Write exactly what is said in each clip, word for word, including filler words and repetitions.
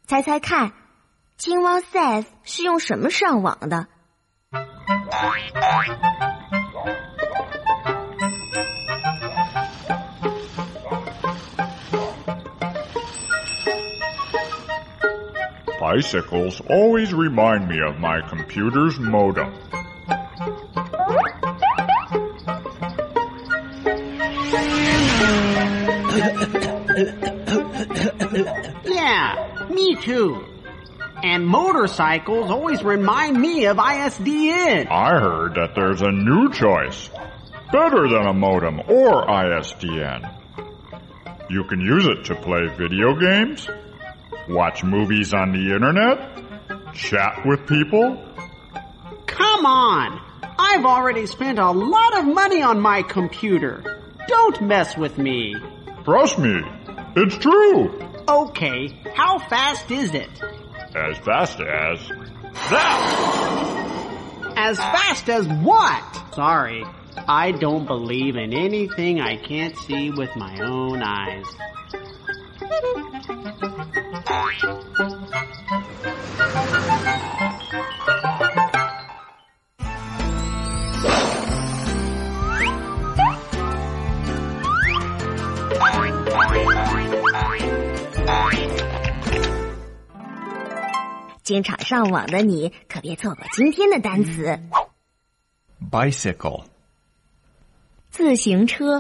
猜猜看，青蛙 Seth 是用什么上网的？ Bicycles always remind me of my computer's modem. Yeah, me too. And motorcycles always remind me of I S D N. I heard that there's a new choice, better than a modem or I S D N. You can use it to play video games, watch movies on the internet, chat with people. Come on! I've already spent a lot of money on my computer. Don't mess with me. Trust me, it's true. Okay, how fast is it? As fast as that. As fast as what? Sorry, I don't believe in anything I can't see with my own eyes. Bye. 经常上网的你可别错过今天的单词。 Bicycle. 自行车。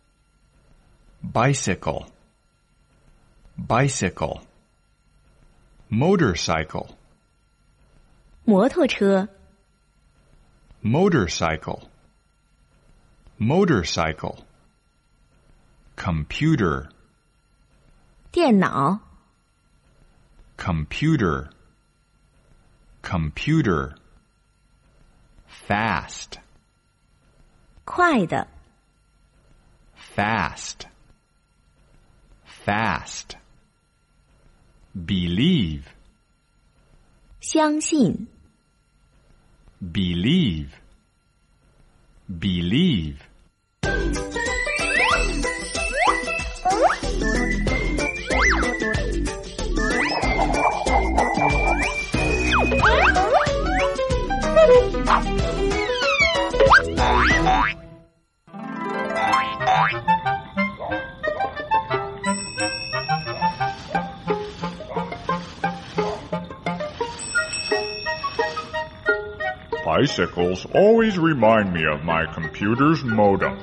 Bicycle. Bicycle. Motorcycle. 摩托车。 Motorcycle. Motorcycle. Computer. 电脑。 Computer. Computer. Fast. 快的。 Fast. Fast. Believe. 相信。 Believe. Believe. Bicycles always remind me of my computer's modem.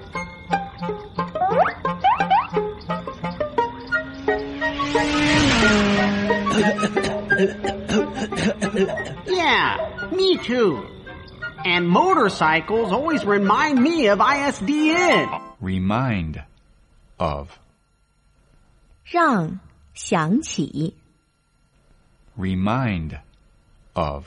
Yeah, me too. And motorcycles always remind me of I S D N. Remind of. 让想起。 Remind of.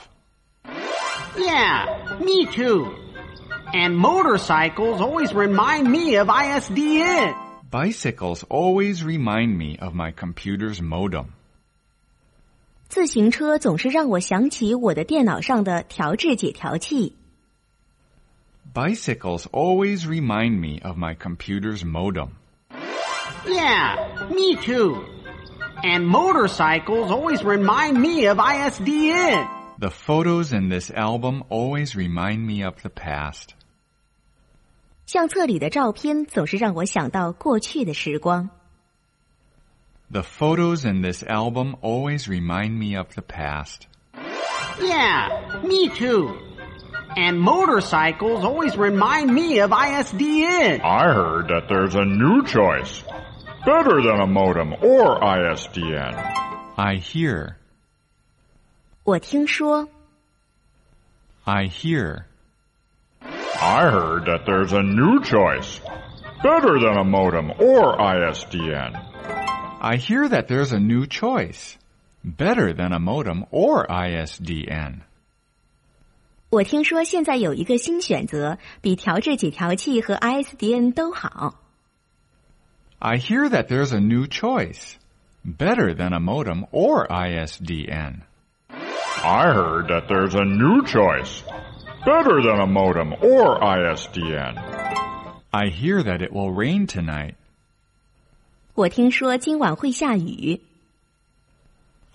Yeah, me too. And motorcycles always remind me of I S D N. Bicycles always remind me of my computer's modem. 自行车总是让我想起我的电脑上的调制解调器。 Bicycles always remind me of my computer's modem. Yeah, me too. And motorcycles always remind me of I S D N. The photos in this album always remind me of the past. 相册里的照片总是让我想到过去的时光。 The photos in this album always remind me of the past. Yeah, me too. And motorcycles always remind me of I S D N. I heard that there's a new choice, better than a modem or I S D N. I hear. 我听说。 I hear. I heard that there's a new choice, better than a modem or I S D N. I hear that there's a new choice, better than a modem or I S D N. 我听说现在有一个新选择，比调制解调器和 I S D N 都好。 I hear that there's a new choice, better than a modem or I S D N. I heard that there's a new choice, better than a modem or I S D N. I hear that it will rain tonight. 我听说今晚会下雨。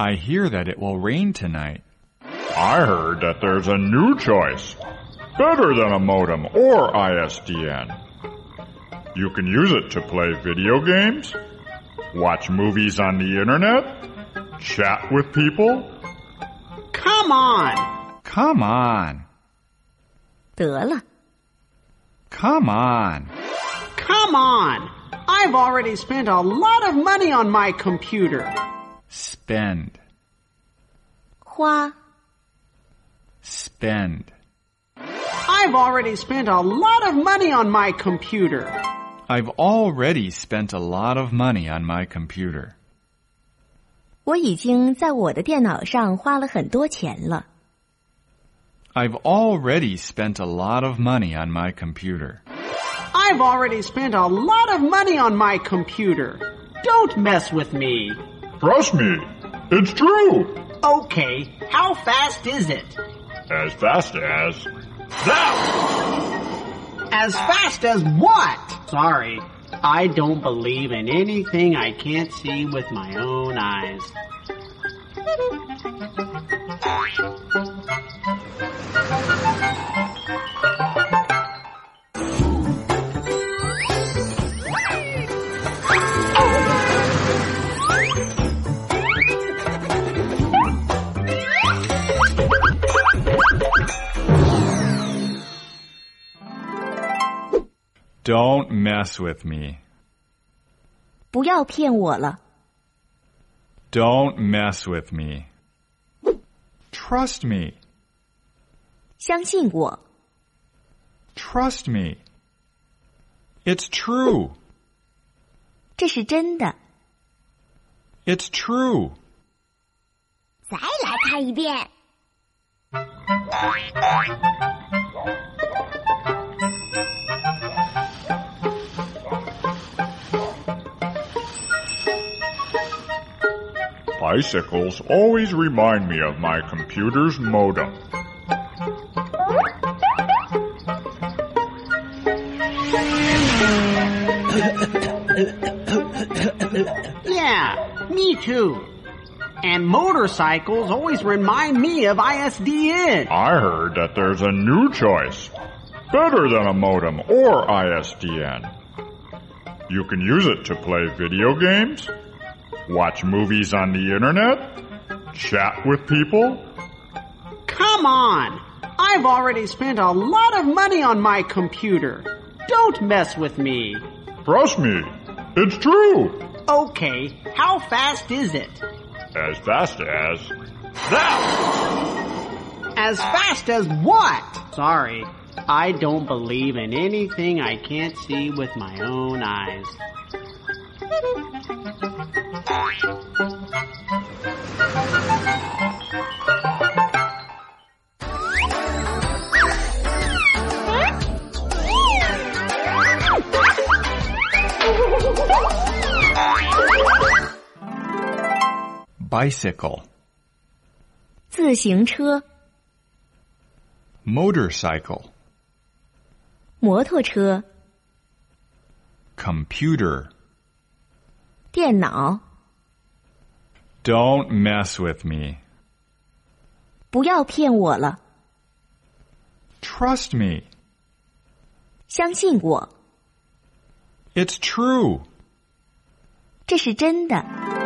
I hear that it will rain tonight. I heard that there's a new choice, better than a modem or I S D N. You can use it to play video games, watch movies on the internet, chat with people. Come on! Come on. 得了， Come on. Come on! I've already spent a lot of money on my computer. Spend. 花 Spend. I've already spent a lot of money on my computer. I've already spent a lot of money on my computer. 我已经在我的电脑上花了很多钱了。 I've already spent a lot of money on my computer. I've already spent a lot of money on my computer. Don't mess with me. Trust me, it's true. Okay, how fast is it? As fast as that. As fast as what? Sorry, I don't believe in anything I can't see with my own eyes. Don't mess with me. 不要骗我了。 Don't mess with me. Trust me. 相信我， Trust me. It's true. 这是真的。 It's true. 再来看一遍。 Bicycles always remind me of my computer's modem. Yeah, me too. And motorcycles always remind me of I S D N. I heard that there's a new choice, better than a modem or I S D N. You can use it to play video games, watch movies on the internet, chat with people. Come on! I've already spent a lot of money on my computer. Don't mess with me. Trust me, it's true. Okay, how fast is it? As fast as that. As fast as what? Sorry, I don't believe in anything I can't see with my own eyes. Bicycle. 自行车、 Motorcycle. 摩托车、 Computer. 电脑， Don't mess with me. 不要骗我了。 Trust me. 相信我， It's true. 这是真的。